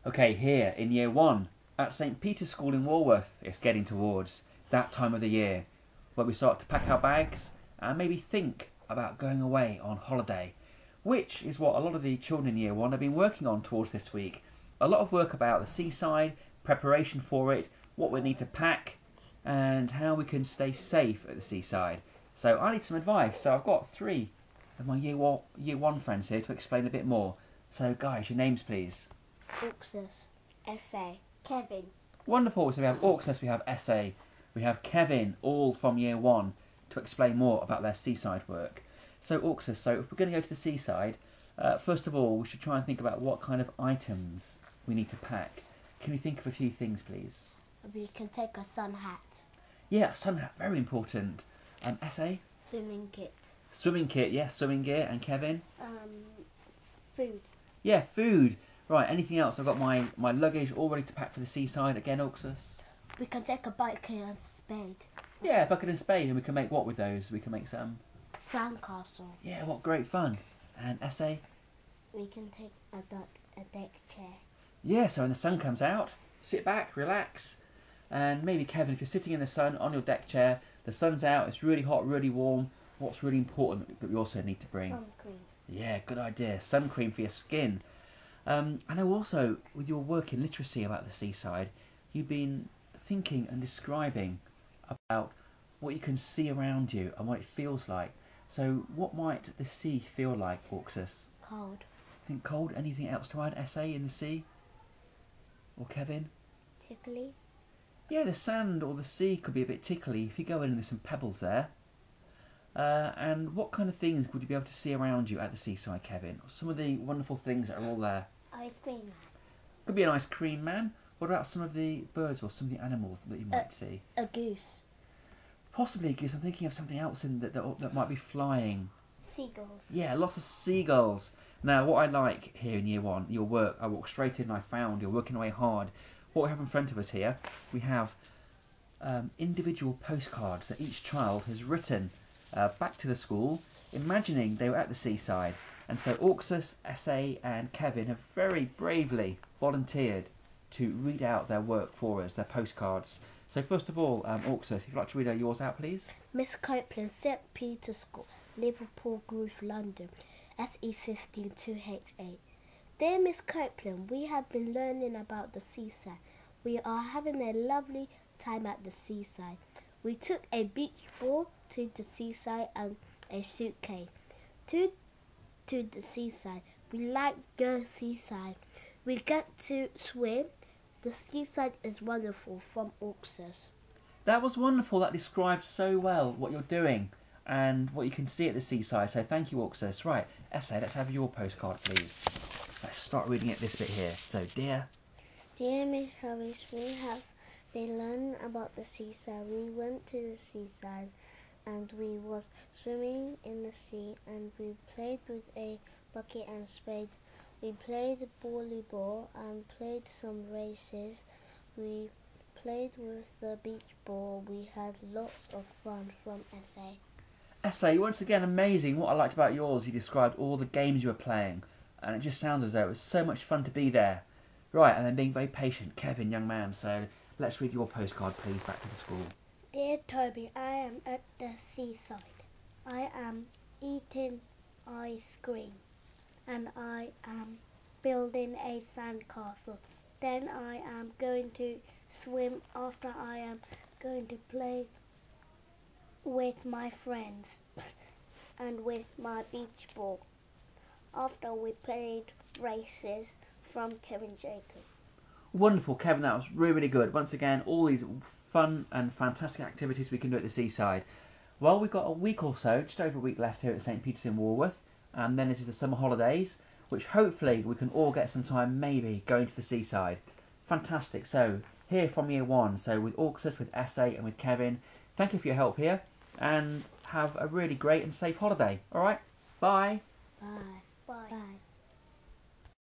Okay, here in year one at St Peter's School in Walworth, it's getting towards that time of the year where we start to pack our bags and maybe think about going away on holiday, which is what a lot of the children in year one have been working on towards this week. A lot of work about the seaside, preparation for it, what we need to pack, and how we can stay safe at the seaside. So I need some advice. So I've got three of my year one friends here to explain a bit more. So guys, your names please. Auxus. Essay. Kevin. Wonderful. So we have Auxus, we have Essay, we have Kevin, all from year one to explain more about their seaside work. So Auxus, so if we're going to go to the seaside, first of all, we should try and think about what kind of items we need to pack. Can you think of a few things, please? We can take a sun hat. Yeah, a sun hat, very important. Essay? Swimming kit. Swimming kit, yes, swimming gear. And Kevin? Food. Yeah, food. Right, anything else? I've got my luggage all ready to pack for the seaside. Again, Auxus? We can take a bike and spade. Yeah, bucket and spade. And we can make what with those? We can make some... Sandcastle. Yeah, what great fun. And Essay? We can take a deck chair. Yeah, so when the sun comes out, sit back, relax. And maybe, Kevin, if you're sitting in the sun on your deck chair, the sun's out, it's really hot, really warm, what's really important that we also need to bring? Sun cream. Yeah, good idea. Sun cream for your skin. I know also, with your work in literacy about the seaside, you've been thinking and describing about what you can see around you and what it feels like. So what might the sea feel like, Auxus? Cold. Think cold? Anything else to add, Essay, in the sea? Or Kevin? Tickly. Yeah, the sand or the sea could be a bit tickly if you go in and there's some pebbles there. And what kind of things would you be able to see around you at the seaside, Kevin? Some of the wonderful things that are all there. Ice cream man. Could be an ice cream man. What about some of the birds or some of the animals that you might see? A goose. Possibly a goose. I'm thinking of something else in that might be flying. Seagulls. Yeah, lots of seagulls. Now, what I like here in year one, your work, I walked straight in and I found you're working away hard. What we have in front of us here, we have individual postcards that each child has written back to the school, imagining they were at the seaside. And so Auxus, Essay and Kevin have very bravely volunteered to read out their work for us, their postcards. So first of all, Auxus, if you'd like to read yours out, please. Miss Copeland, St Peter's School, Liverpool Grove, London, SE15 2H8. Dear Miss Copeland, we have been learning about the seaside. We are having a lovely time at the seaside. We took a beach ball to the seaside and a suitcase. To the seaside. We like the seaside. We get to swim. The seaside is wonderful. From Auxus. That was wonderful. That describes so well what you're doing and what you can see at the seaside. So thank you, Auxus. Right, Essay, let's have your postcard, please. Let's start reading it this bit here. So, dear Miss Harris, we have been learning about the seaside. We went to the seaside and we was swimming in the sea and we played with a bucket and spade. We played volleyball and played some races. We played with the beach ball. We had lots of fun. From Essay. Essay, once again, amazing. What I liked about yours, you described all the games you were playing. And it just sounds as though it was so much fun to be there. Right, and then being very patient. Kevin, young man, so let's read your postcard, please, back to the school. Dear Toby, I am at the seaside. I am eating ice cream and I am building a sandcastle. Then I am going to swim. After I am going to play with my friends and with my beach ball. After we played races. From Kevin Jacob. Wonderful, Kevin, that was really, really good. Once again, all these fun and fantastic activities we can do at the seaside. Well, we've got a week or so, just over a week left here at St Peter's in Walworth, and then it is the summer holidays, which hopefully we can all get some time maybe going to the seaside. Fantastic. So, here from year one, so with Auxus, with Essay and with Kevin, thank you for your help here, and have a really great and safe holiday. All right, bye. Bye. Bye. Bye.